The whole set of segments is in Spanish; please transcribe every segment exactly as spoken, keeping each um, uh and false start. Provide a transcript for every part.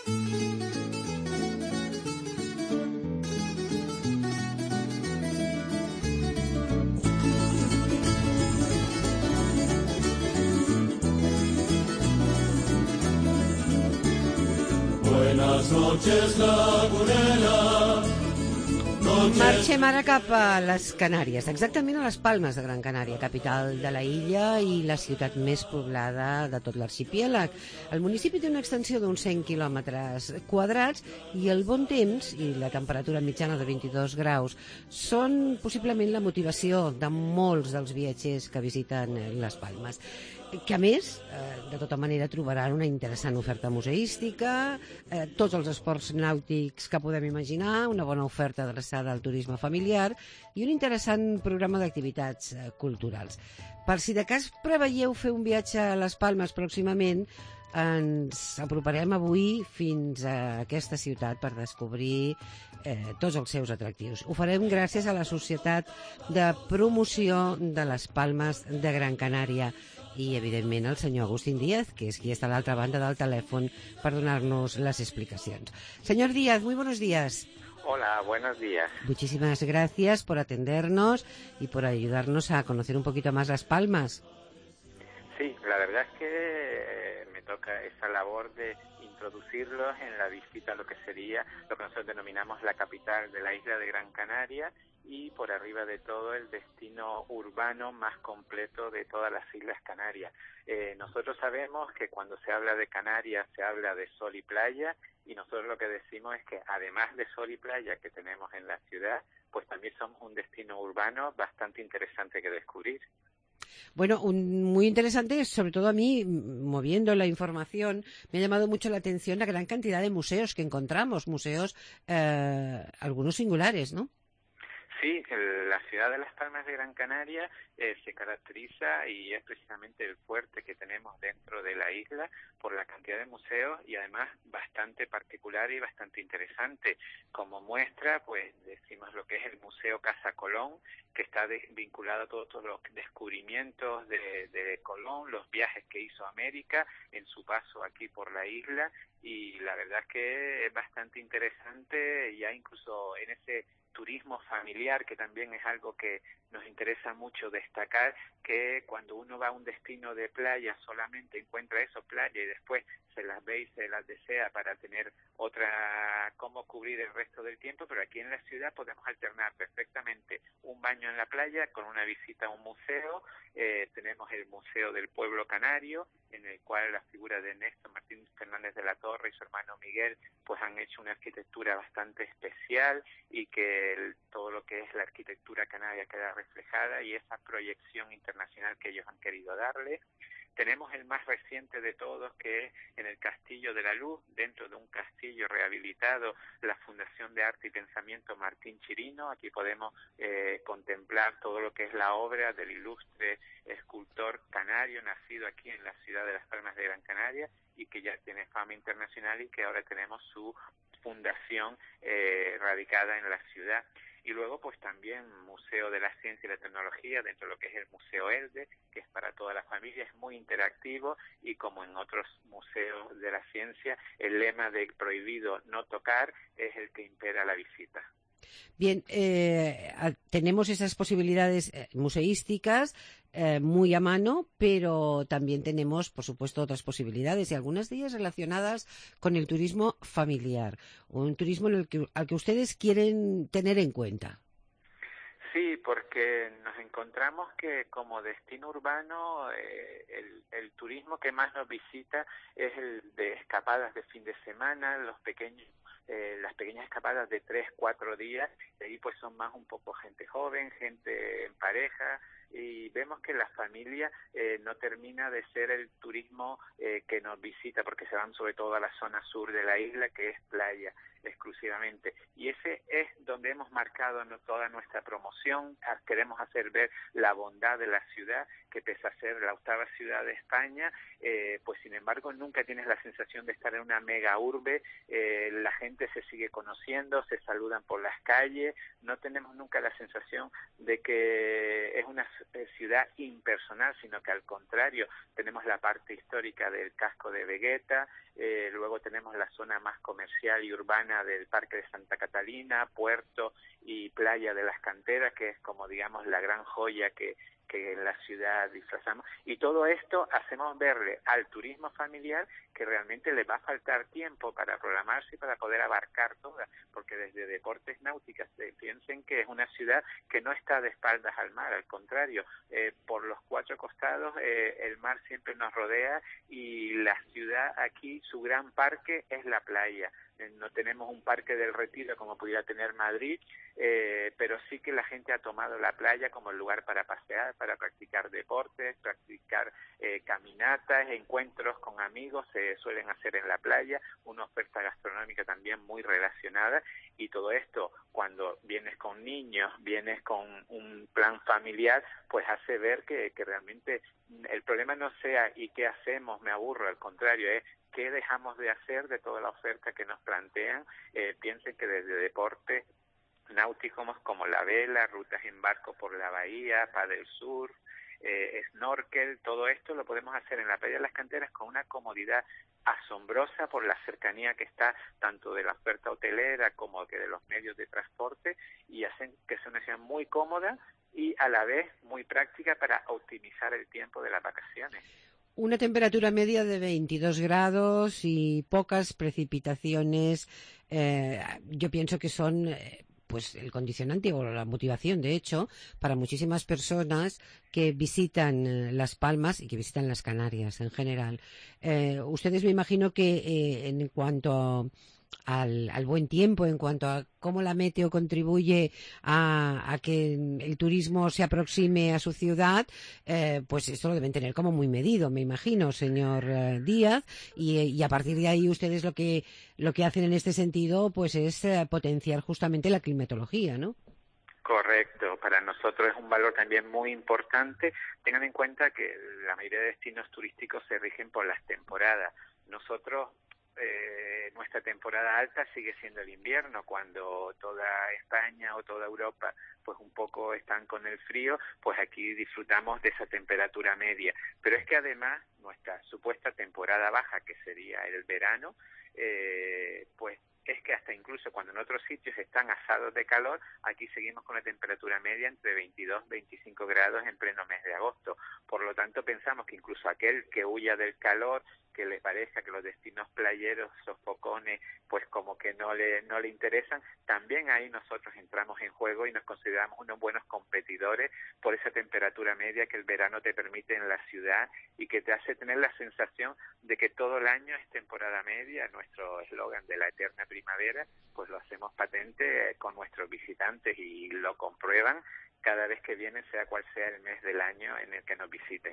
Buenas noches, Lagunera. Marxem ara cap a les Canàries, exactament a les Palmes de Gran Canària, capital de la illa i la ciutat més poblada de tot l'arxipèlag. El municipi té una extensió d'uns cent quilòmetres quadrats i el bon temps i la temperatura mitjana de vint-i-dos graus són possiblement la motivació de molts dels viatgers que visiten les Palmes, que a més, de tota manera, trobaran una interessant oferta museística, eh, tots els esports nàutics que podem imaginar, una bona oferta adreçada al turisme familiar i un interessant programa d'activitats eh, culturals. Per si de cas preveieu fer un viatge a les Palmes pròximament, ens aproparem avui fins a aquesta ciutat per descobrir eh, tots els seus atractius. Ho farem gràcies a la Societat de Promoció de les Palmes de Gran Canària i, evidentment, el senyor Agustín Díaz, que és qui està a l'altra banda del telèfon per donar-nos las explicacions. Señor Díaz, muy buenos días. Hola, buenos días. Muchísimas gracias por atendernos y por ayudarnos a conocer un poquito más Las Palmas. Sí, la verdad es que eh, me toca esa labor de introducirlos en la visita a lo que sería lo que nosotros denominamos la capital de la isla de Gran Canaria y por arriba de todo el destino urbano más completo de todas las Islas Canarias. Eh, nosotros sabemos que cuando se habla de Canarias se habla de sol y playa y nosotros lo que decimos es que además de sol y playa que tenemos en la ciudad, pues también somos un destino urbano bastante interesante que descubrir. Bueno, un, muy interesante, sobre todo a mí, moviendo la información, me ha llamado mucho la atención la gran cantidad de museos que encontramos, museos, eh, algunos singulares, ¿no? Sí, la ciudad de Las Palmas de Gran Canaria eh, se caracteriza y es precisamente el fuerte que tenemos dentro de la isla por la cantidad de museos y además bastante particular y bastante interesante. Como muestra, pues decimos lo que es el Museo Casa Colón, que está de, vinculado a todos, todos los descubrimientos de, de Colón, los viajes que hizo a América en su paso aquí por la isla y la verdad es que es bastante interesante ya incluso en ese turismo familiar, que también es algo que nos interesa mucho destacar, que cuando uno va a un destino de playa solamente encuentra eso, playa, y después se las ve y se las desea para tener otra, cómo cubrir el resto del tiempo, pero aquí en la ciudad podemos alternar perfectamente un baño en la playa con una visita a un museo. Eh, tenemos el Museo del Pueblo Canario, en el cual la figura de Néstor Martín Fernández de la Torre y su hermano Miguel pues han hecho una arquitectura bastante especial y que el, todo lo que es la arquitectura canaria queda reflejada y esa proyección internacional que ellos han querido darle. Tenemos el más reciente de todos, que es en el Castillo de la Luz, dentro de un castillo rehabilitado, la Fundación de Arte y Pensamiento Martín Chirino. Aquí podemos eh, contemplar todo lo que es la obra del ilustre escultor canario, nacido aquí en la ciudad de Las Palmas de Gran Canaria y que ya tiene fama internacional y que ahora tenemos su fundación eh, radicada en la ciudad. Y luego pues también Museo de la Ciencia y la Tecnología dentro de lo que es el Museo Elde, que es para toda la familia, es muy interactivo y como en otros museos de la ciencia, el lema de prohibido no tocar es el que impera la visita. Bien, eh, tenemos esas posibilidades eh, museísticas eh, muy a mano, pero también tenemos, por supuesto, otras posibilidades y algunas de ellas relacionadas con el turismo familiar, un turismo en el que, al que ustedes quieren tener en cuenta. Sí, porque nos encontramos que como destino urbano eh, el, el turismo que más nos visita es el de escapadas de fin de semana, los pequeños Eh, las pequeñas escapadas de tres, cuatro días, y ahí pues son más un poco gente joven, gente en pareja, y vemos que la familia eh, no termina de ser el turismo eh, que nos visita, porque se van sobre todo a la zona sur de la isla, que es playa. exclusivamente. Y ese es donde hemos marcado toda nuestra promoción. Queremos hacer ver la bondad de la ciudad, que pese a ser la octava ciudad de España, eh, pues sin embargo nunca tienes la sensación de estar en una mega urbe. Eh, la gente se sigue conociendo, se saludan por las calles, no tenemos nunca la sensación de que es una ciudad impersonal, sino que al contrario, tenemos la parte histórica del casco de Vegueta, eh, luego tenemos la zona más comercial y urbana del Parque de Santa Catalina, Puerto y Playa de las Canteras, que es como digamos la gran joya que que en la ciudad disfrazamos, y todo esto hacemos verle al turismo familiar que realmente le va a faltar tiempo para programarse y para poder abarcar todas, porque desde Deportes Náuticas se piensen que es una ciudad que no está de espaldas al mar, al contrario, eh, por los cuatro costados eh, el mar siempre nos rodea y la ciudad aquí, su gran parque es la playa. No tenemos un parque del Retiro como pudiera tener Madrid, eh, pero sí que la gente ha tomado la playa como el lugar para pasear, para practicar deportes, practicar eh, caminatas, encuentros con amigos, se suelen hacer en la playa, una oferta gastronómica también muy relacionada, y todo esto cuando vienes con niños, vienes con un plan familiar, pues hace ver que, que realmente el problema no sea ¿y qué hacemos? Me aburro, al contrario, es ¿qué dejamos de hacer de toda la oferta que nos plantean? Eh, piensen que desde deportes náuticos como la vela, rutas en barco por la bahía, paddle surf, eh, snorkel, todo esto lo podemos hacer en la playa de las Canteras con una comodidad asombrosa por la cercanía que está tanto de la oferta hotelera como que de los medios de transporte, y hacen que sea una ciudad muy cómoda y a la vez muy práctica para optimizar el tiempo de las vacaciones. Una temperatura media de veintidós grados y pocas precipitaciones. Eh, yo pienso que son eh, pues el condicionante o la motivación, de hecho, para muchísimas personas que visitan eh, Las Palmas y que visitan las Canarias en general. Eh, ustedes me imagino que eh, en cuanto Al, al buen tiempo, en cuanto a cómo la meteo contribuye a, a que el turismo se aproxime a su ciudad, eh, pues esto lo deben tener como muy medido, me imagino, señor eh, Díaz, y, y a partir de ahí ustedes lo que lo que hacen en este sentido pues es eh, potenciar justamente la climatología, ¿no? Correcto, para nosotros es un valor también muy importante. Tengan en cuenta que la mayoría de destinos turísticos se rigen por las temporadas. Nosotros Eh, nuestra temporada alta sigue siendo el invierno, cuando toda España o toda Europa pues un poco están con el frío, pues aquí disfrutamos de esa temperatura media. Pero es que además nuestra supuesta temporada baja, que sería el verano, eh, pues es que hasta incluso cuando en otros sitios están asados de calor, aquí seguimos con la temperatura media entre veintidós y veinticinco grados en pleno mes de agosto. Por lo tanto, pensamos que incluso aquel que huya del calor, que le parezca que los destinos playeros, sofocones, pues como que no le no le interesan, también ahí nosotros entramos en juego y nos consideramos unos buenos competidores por esa temperatura media que el verano te permite en la ciudad y que te hace tener la sensación de que todo el año es temporada media. Nuestro eslogan de la eterna primavera, pues lo hacemos patente con nuestros visitantes y lo comprueban cada vez que vienen, sea cual sea el mes del año en el que nos visiten.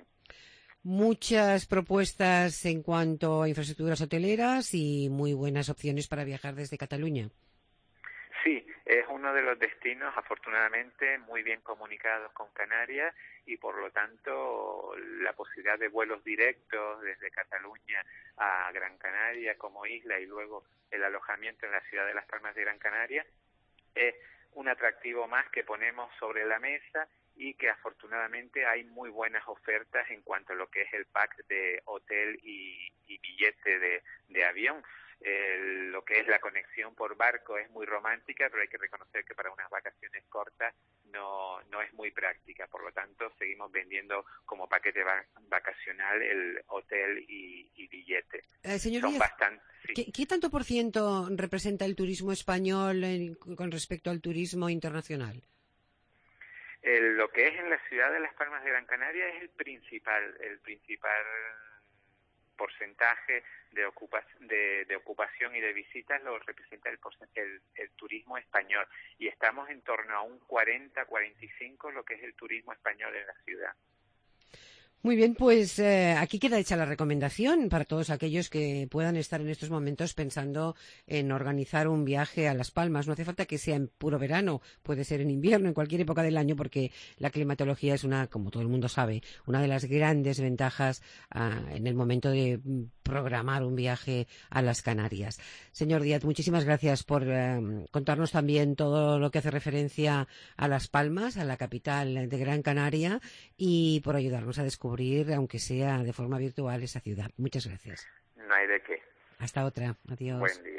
Muchas propuestas en cuanto a infraestructuras hoteleras y muy buenas opciones para viajar desde Cataluña. Sí, es uno de los destinos, afortunadamente, muy bien comunicados con Canarias, y por lo tanto la posibilidad de vuelos directos desde Cataluña a Gran Canaria como isla y luego el alojamiento en la ciudad de Las Palmas de Gran Canaria es un atractivo más que ponemos sobre la mesa, y que afortunadamente hay muy buenas ofertas en cuanto a lo que es el pack de hotel y, y billete de, de avión. Eh, lo que es la conexión por barco es muy romántica, pero hay que reconocer que para unas vacaciones cortas no no es muy práctica. Por lo tanto, seguimos vendiendo como paquete va- vacacional el hotel y, y billete. Eh, señor Son Díaz, bastante... Sí. ¿qué, ¿qué tanto por ciento representa el turismo español en, con respecto al turismo internacional? El, lo que es en la ciudad de Las Palmas de Gran Canaria es el principal, el principal porcentaje de, ocupa, de, de ocupación y de visitas lo representa el, el, el turismo español, y estamos en torno a un cuarenta a cuarenta y cinco lo que es el turismo español en la ciudad. Muy bien, pues eh, aquí queda hecha la recomendación para todos aquellos que puedan estar en estos momentos pensando en organizar un viaje a Las Palmas. No hace falta que sea en puro verano, puede ser en invierno, en cualquier época del año, porque la climatología es una, como todo el mundo sabe, una de las grandes ventajas ah, en el momento de programar un viaje a las Canarias. Señor Díaz, muchísimas gracias por eh, contarnos también todo lo que hace referencia a Las Palmas, a la capital de Gran Canaria, y por ayudarnos a descubrir, aunque sea de forma virtual, esa ciudad. Muchas gracias. No hay de qué. Hasta otra. Adiós. Buen día.